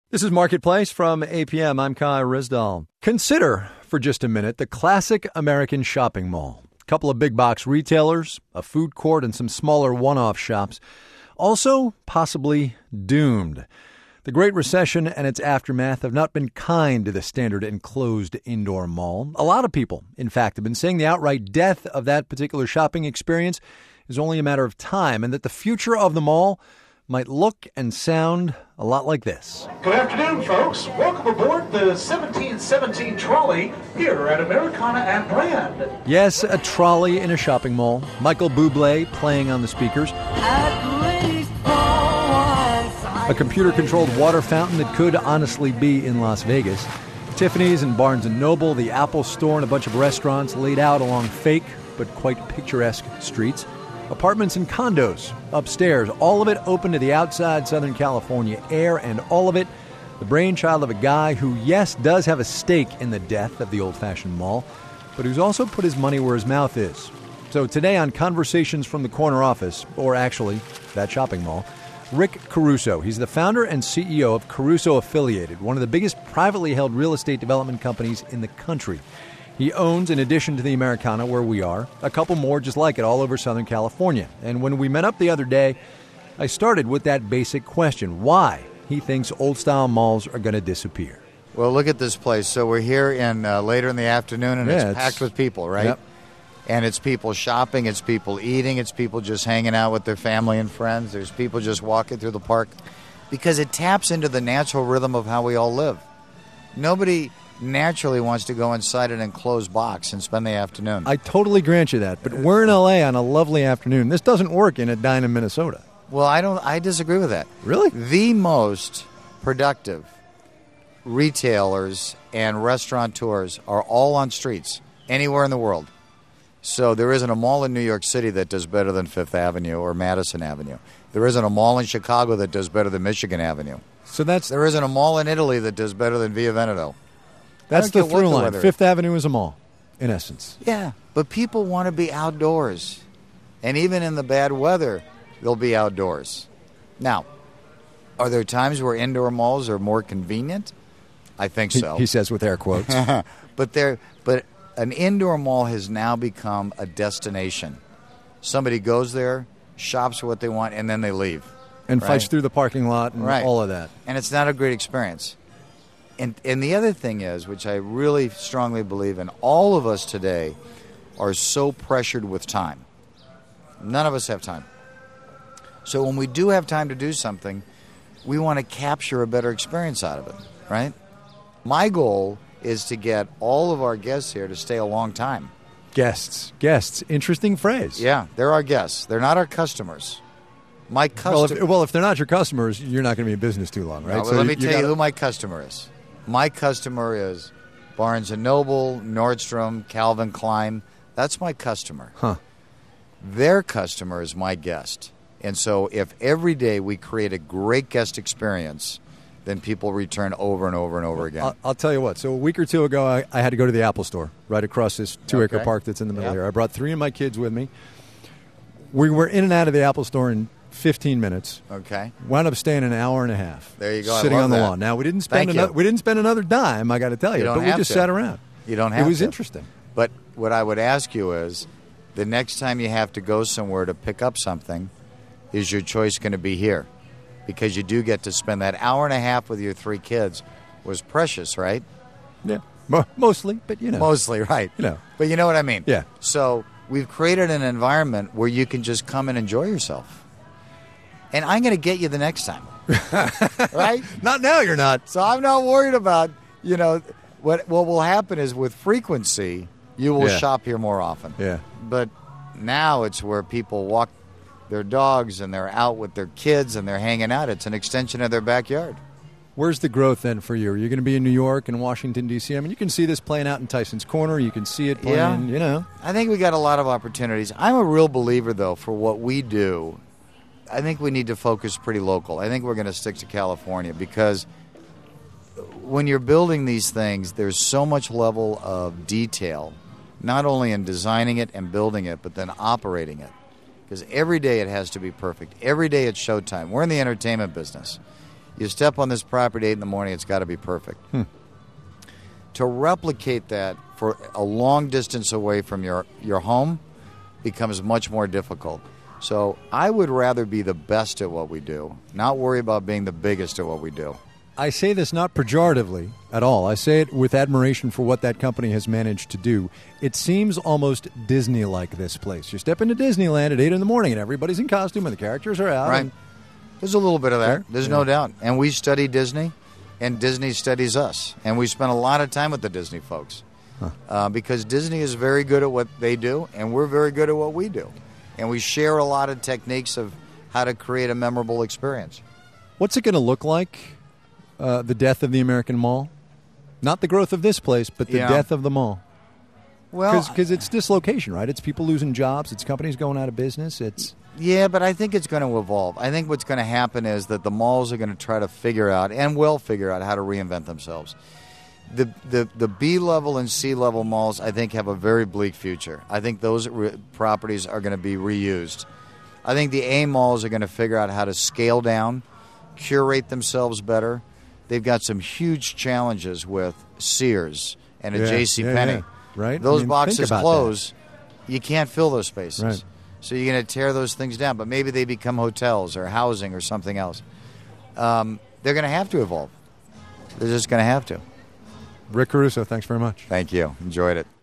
This is Marketplace from APM. I'm Kai Rizdal. Consider, for just a minute, the classic American shopping mall. A couple of big box retailers, a food court, and some smaller one-off shops. Also, possibly doomed. The Great Recession and its aftermath have not been kind to the standard enclosed indoor mall. A lot of people, in fact, have been saying the outright death of that particular shopping experience is only a matter of time, and that the future of the mall might look and sound a lot like this. Good afternoon, folks. Welcome aboard the 1717 trolley here at Americana and Brand. Yes, a trolley in a shopping mall. Michael Bublé playing on the speakers. A computer-controlled water fountain that could honestly be in Las Vegas. Tiffany's and Barnes & Noble, the Apple Store, and a bunch of restaurants laid out along fake but quite picturesque streets. Apartments and condos upstairs, all of it open to the outside Southern California air, and all of it the brainchild of a guy who, yes, does have a stake in the death of the old-fashioned mall, but who's also put his money where his mouth is. So today on Conversations from the Corner Office, or actually that shopping mall, Rick Caruso. He's the founder and CEO of Caruso Affiliated, one of the biggest privately held real estate development companies in the country. He owns, in addition to the Americana, where we are, a couple more just like it all over Southern California. And when we met up the other day, I started with that basic question: why he thinks old-style malls are going to disappear. Well, look at this place. So we're here in later in the afternoon, and it's packed with people, right? Yep. And it's people shopping, it's people eating, it's people just hanging out with their family and friends. There's people just walking through the park because it taps into the natural rhythm of how we all live. Nobody naturally wants to go inside an enclosed box and spend the afternoon. I totally grant you that, but we're in L.A. on a lovely afternoon. This doesn't work in Edina, Minnesota. Well, I disagree with that. Really? The most productive retailers and restaurateurs are all on streets anywhere in the world. So there isn't a mall in New York City that does better than Fifth Avenue or Madison Avenue. There isn't a mall in Chicago that does better than Michigan Avenue. So there isn't a mall in Italy that does better than Via Veneto. That's the through line. Fifth Avenue is a mall, in essence. Yeah, but people want to be outdoors. And even in the bad weather, they'll be outdoors. Now, are there times where indoor malls are more convenient? I think so. He says with air quotes. But an indoor mall has now become a destination. Somebody goes there, shops what they want, and then they leave. And fights through the parking lot and all of that. And it's not a great experience. And the other thing is, which I really strongly believe in, all of us today are so pressured with time. None of us have time. So when we do have time to do something, we want to capture a better experience out of it, right? My goal is to get all of our guests here to stay a long time. Guests. Interesting phrase. Yeah, they're our guests. They're not our customers. Well, if they're not your customers, you're not going to be in business too long, right? No, so let me tell you who my customer is. My customer is Barnes & Noble, Nordstrom, Calvin Klein. That's my customer. Huh. Their customer is my guest. And so if every day we create a great guest experience, then people return over and over and over again. I'll tell you what. So a week or two ago, I had to go to the Apple Store right across this 2-acre park that's in the middle here. I brought 3 of my kids with me. We were in and out of the Apple Store in 15 minutes. Okay. Wound up staying an hour and a half. There you go. Sitting on the that. lawn. Now, we didn't spend another dime, I got to tell you. But we just sat around. You don't have to. It was interesting. But what I would ask you is, the next time you have to go somewhere to pick up something, is your choice going to be here? Because you do get to spend that hour and a half with your 3 kids was precious, right? Yeah. Mostly, but you know. Mostly, right. You know. But you know what I mean. Yeah. So we've created an environment where you can just come and enjoy yourself. And I'm going to get you the next time. Right? Not now, you're not. So I'm not worried about, what will happen is with frequency, you will shop here more often. Yeah. But now it's where people walk their dogs and they're out with their kids and they're hanging out. It's an extension of their backyard. Where's the growth then for you? Are you going to be in New York and Washington, D.C.? I mean, you can see this playing out in Tyson's Corner. You can see it playing, I think we got a lot of opportunities. I'm a real believer, though, for what we do. I think we need to focus pretty local. I think we're going to stick to California because when you're building these things, there's so much level of detail, not only in designing it and building it, but then operating it. Because every day it has to be perfect. Every day it's showtime. We're in the entertainment business. You step on this property at 8 in the morning, it's got to be perfect. To replicate that for a long distance away from your home becomes much more difficult. So I would rather be the best at what we do, not worry about being the biggest at what we do. I say this not pejoratively at all. I say it with admiration for what that company has managed to do. It seems almost Disney-like, this place. You step into Disneyland at 8 in the morning and everybody's in costume and the characters are out. Right. There's a little bit of that. Sure. There's no doubt. And we study Disney, and Disney studies us. And we spend a lot of time with the Disney folks because Disney is very good at what they do, and we're very good at what we do. And we share a lot of techniques of how to create a memorable experience. What's it going to look like, the death of the American Mall? Not the growth of this place, but the death of the mall. Well, because it's dislocation, right? It's people losing jobs. It's companies going out of business. Yeah, but I think it's going to evolve. I think what's going to happen is that the malls are going to try to figure out, and will figure out, how to reinvent themselves. The B-level and C-level malls, I think, have a very bleak future. I think those properties are going to be reused. I think the A malls are going to figure out how to scale down, curate themselves better. They've got some huge challenges with Sears and a JCPenney. Yeah. Right? Those boxes close. That. You can't fill those spaces. Right. So you're going to tear those things down. But maybe they become hotels or housing or something else. They're going to have to evolve. They're just going to have to. Rick Caruso, thanks very much. Thank you. Enjoyed it.